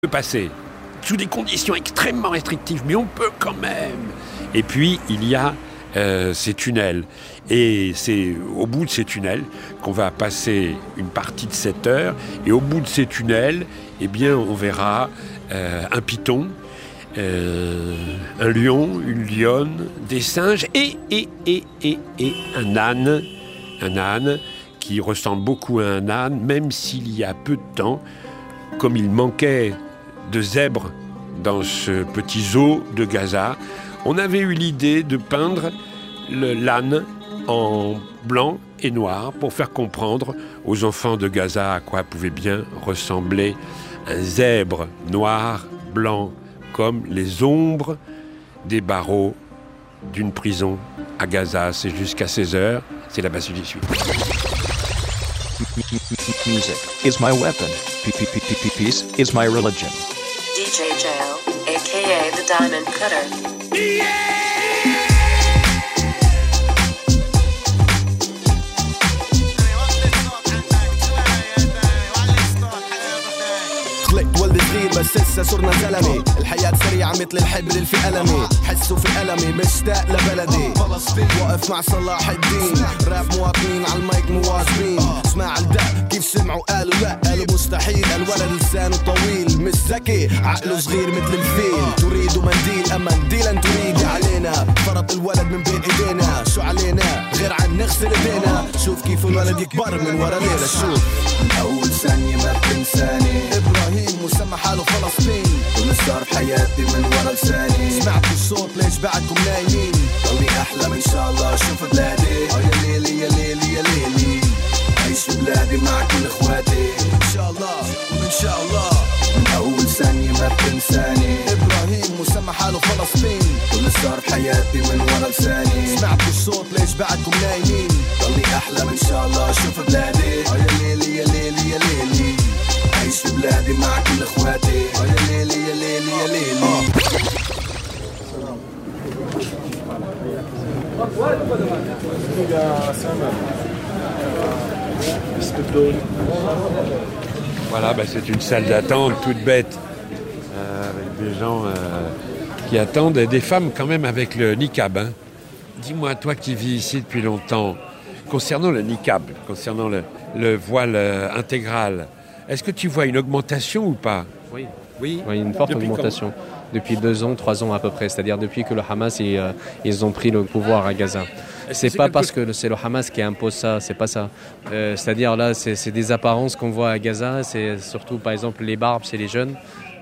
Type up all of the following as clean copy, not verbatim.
peut passer sous des conditions extrêmement restrictives, mais on peut quand même. Et puis, il y a ces tunnels. Et c'est au bout de ces tunnels qu'on va passer une partie de cette heure. Et au bout de ces tunnels, eh bien, on verra un python, un lion, une lionne, des singes et un âne. Un âne qui ressemble beaucoup à un âne, même s'il y a peu de temps, comme il manquait de zèbres dans ce petit zoo de Gaza, on avait eu l'idée de peindre l'âne en blanc et noir pour faire comprendre aux enfants de Gaza à quoi pouvait bien ressembler un zèbre noir, blanc, comme les ombres des barreaux d'une prison à Gaza. C'est jusqu'à 16h, c'est là-bas que j'y suis. Music is my weapon. Peace is my religion. DJ Jail, aka the Diamond Cutter. Yeah! ولد صغير بس لسه صرنا زلمه الحياة سريعة مثل الحبر اللي في قلمي حسوا في ألمي مشتاق لبلدي واقف مع صلاح الدين راب مواطنين على المايك مواظبين اسمع الدق كيف سمعوا قالوا لا قالوا مستحيل الولد لسانه طويل مش ذكي عقله صغير مثل الفيل تريد منديل أما منديلا تريد علينا فرط الولد من بين ايدينا شو علينا غير عن نغسل ايدينا شوف كيف الولد يكبر من ورا ليلة شوف من أول ثانية ما بتنساني إبراهيم مسمى حاله فلسطين كل صار بحياتي من ورا لساني سمعتوا الصوت ليش بعدكم نايمين ضلي أحلم إن شاء الله أشوف بلادي يا ليلي يا ليلي يا ليلي عيش في بلادي مع كل إخواتي إن شاء الله وإن شاء الله من أول ثانية ما بتنساني إبراهيم مسمى حاله فلسطين كل صار بحياتي من ورا لساني سمعتوا الصوت ليش بعدكم نايمين ضلي أحلم إن شاء الله أشوف بلادي يا ليلي يا ليلي يا ليلي عيش في بلادي مع كل اخواتي يا ليلي يا ليلي يا ليلي Voilà, c'est une salle d'attente toute bête, avec des gens qui attendent, et des femmes quand même avec le niqab. Hein. Dis-moi, toi qui vis ici depuis longtemps, concernant le niqab, concernant le voile intégral, est-ce que tu vois une augmentation ou pas ? Oui, oui, une forte augmentation. Depuis 2 ans, 3 ans à peu près. C'est-à-dire depuis que le Hamas ils ont pris le pouvoir à Gaza. C'est pas parce que c'est le Hamas qui impose ça, c'est pas ça. C'est-à-dire là, c'est des apparences qu'on voit à Gaza. C'est surtout par exemple les barbes, c'est les jeunes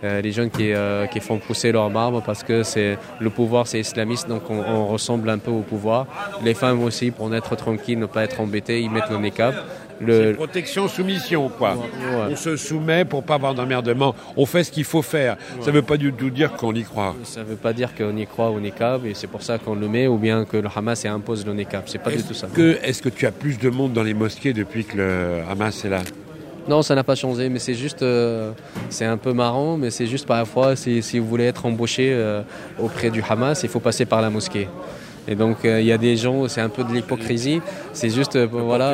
qui font pousser leurs barbes parce que le pouvoir c'est islamiste, donc on ressemble un peu au pouvoir. Les femmes aussi, pour être tranquilles, ne pas être embêtées, ils mettent le niqab. C'est protection, soumission, quoi. Ouais. On se soumet pour pas avoir d'emmerdement. On fait ce qu'il faut faire. Ouais. Ça ne veut pas du tout dire qu'on y croit. Ça ne veut pas dire qu'on y croit au niqab et c'est pour ça qu'on le met, ou bien que le Hamas impose le niqab. C'est pas du tout ça. Est-ce que tu as plus de monde dans les mosquées depuis que le Hamas est là ? Non, ça n'a pas changé, mais c'est juste, c'est un peu marrant, mais c'est juste parfois, si vous voulez être embauché auprès du Hamas, il faut passer par la mosquée. Et donc il y a des gens, c'est un peu de l'hypocrisie. C'est juste voilà,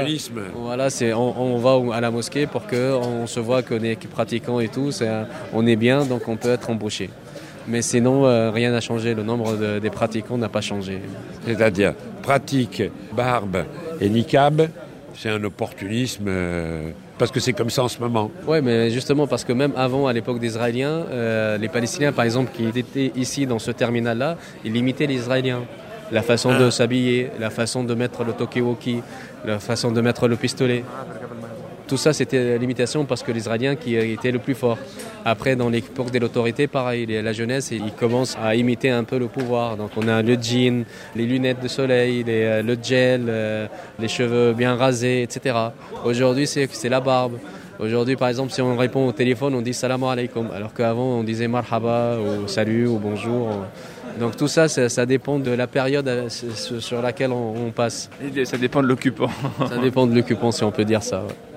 on va à la mosquée pour qu'on se voit qu'on est pratiquant et tout. On est bien, donc on peut être embauché. Mais sinon rien n'a changé. Le nombre des pratiquants n'a pas changé. C'est-à-dire pratique, barbe et niqab, c'est un opportunisme. Parce que c'est comme ça en ce moment. Oui, mais justement parce que même avant, à l'époque des Israéliens, les Palestiniens, par exemple, qui étaient ici dans ce terminal-là, ils imitaient les Israéliens. La façon de s'habiller, la façon de mettre le talkie-walkie, la façon de mettre le pistolet. Tout ça, c'était l'imitation parce que l'Israélien qui était le plus fort. Après, dans l'époque de l'autorité, pareil, la jeunesse, ils commencent à imiter un peu le pouvoir. Donc on a le jean, les lunettes de soleil, le gel, les cheveux bien rasés, etc. Aujourd'hui, c'est la barbe. Aujourd'hui, par exemple, si on répond au téléphone, on dit salam alaikum, alors qu'avant, on disait marhaba, ou salut, ou bonjour. Donc tout ça, ça dépend de la période sur laquelle on passe. Et ça dépend de l'occupant. Ça dépend de l'occupant, si on peut dire ça. Ouais.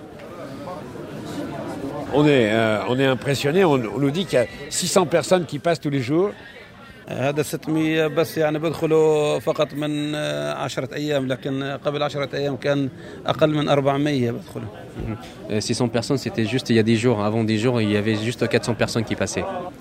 On est impressionné, on nous dit qu'il y a 600 personnes qui passent tous les jours. هذا 600 بس يعني بدخلوا فقط من 10 أيام لكن قبل 10 أيام كان أقل من 400 بدخلوا. 600 personnes, c'était juste il y a 10 jours. Avant 10 jours, il y avait juste 400 personnes qui passaient.